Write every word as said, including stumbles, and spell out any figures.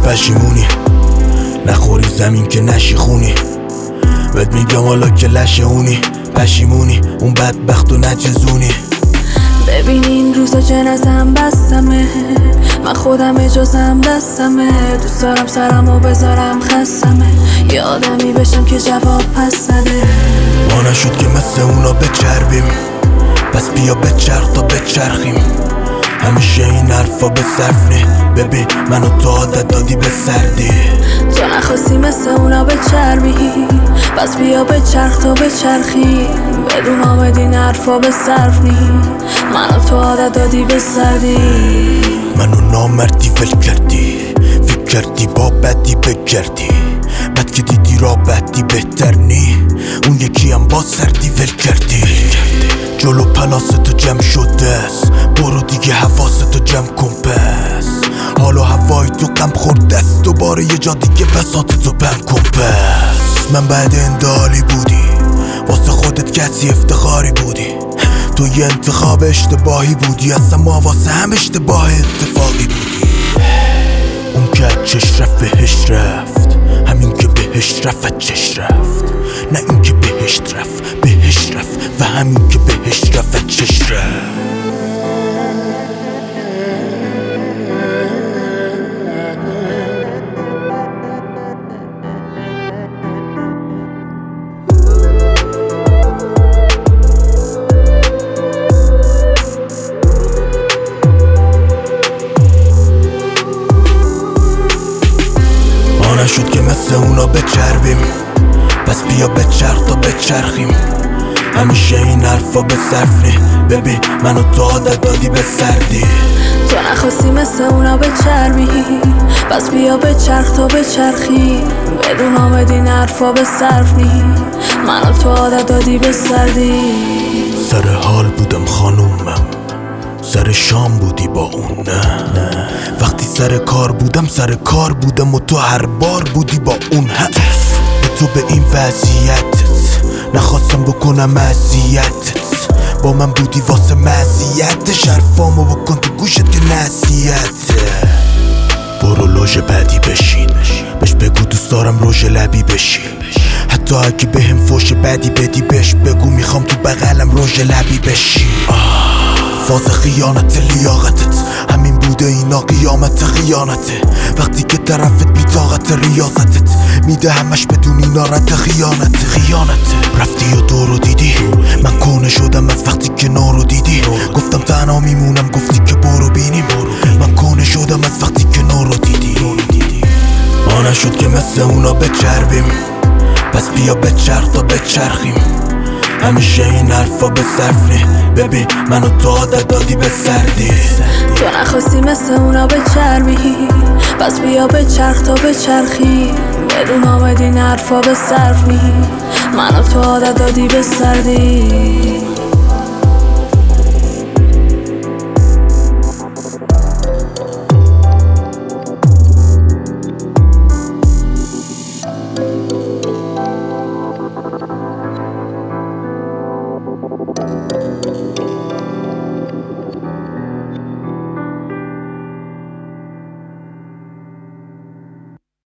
پشیمونی، نخوری زمین که نشی خونی. بهت میگم حالا که لشه اونی، پشیمونی اون بدبخت و نچزونی. ببین این روزا جنازم بستمه، من خودم اجازم دستمه. دوست دارم سرمو بذارم خستمه، یه آدمی بشم که جواب پس نده. ما نشد که مثل اونا بچربیم، پس بیا بچرخ تا بچرخیم. همیشه این حرفا به صرف نی، ببین منو تو عادت دادی به سردی. تو نخواستی مثل اونا بچربی، پس بیا بچرخ تا بچرخی. بدون آمد این حرفا به صرف نی، منو تو عادت دادی به سردی. منو نامردی ول کردی، فکر کردی با بدی بگردی. بد که دیدی را بدی بهتر نی، اون یکی هم با سردی ول کردی. جلو پلاستو جمع شده است، برو دیگه حواستو جمع کن پس. حالا هوای تو غم خورده است، دوباره یه جا دیگه بساطتو بم کن پس. من بعد اندالی بودی، واسه خودت کسی افتخاری بودی. تو یه انتخاب اشتباهی بودی، اصلا ما واسه هم اشتباه اتفاقی بودی. اون که چش رفت بهش رفت، همین که بهش رفت چش رفت. نه این که بهش رفت بهش رفت، و همین که بهش رفت چش رفت. نشد که مثل اونا بچربیم، پس بیا بچرخ تا بچرخیم. همیشه این حرفا به صرف نی، ببین منو تو عادت دادی به سردی. تو نخواستی مثل اونا بچربی، پس بیا بچرخ تا بچرخی. بدون آمد این حرفا به صرف نی، منو تو عادت دادی به سردی. سر حال بودم خانومم، سر شام بودی با اون نه, نه وقتی سر کار بودم سر کار بودم و تو هر بار بودی با اون. حرف به تو به این وضعیتت نخواستم بکنم اذیتت، با من بودی واسه مزیت. شرفامو بکن تو گوشت که نصیحته. برو لوژ بعدی بشین، بهش بگو دوست دارم روژ لبی بشی. حتی اگه بهم فوش بدی بدی بهش بگو میخوام تو بغلم روژ لبی بشی. فاز خیانت لیاقتت همین بوده، اینا قیامت خیانته. وقتی که طرفت بی طاقت ریاضتت میده همش بدون اینا رد خیانت خیانته. رفتی و دورو دیدی، من کونه شدم از وقتی که نورو دیدی. گفتم تنها میمونم گفتی که برو بینیم، من کونه شدم از وقتی که نورو دیدی. ما نشد که مثل اونا بچربیم، پس بیا بچرخ تا بچرخیم. همیشه این حرفا به صرف نی، ببین منو تو عادت دادی به سردی. تو نخواستی مثل اونا بچربی، پس بیا بچرخ تا بچرخی. بدون آمد این حرفا به صرف نی، منو تو عادت دادی به سردی.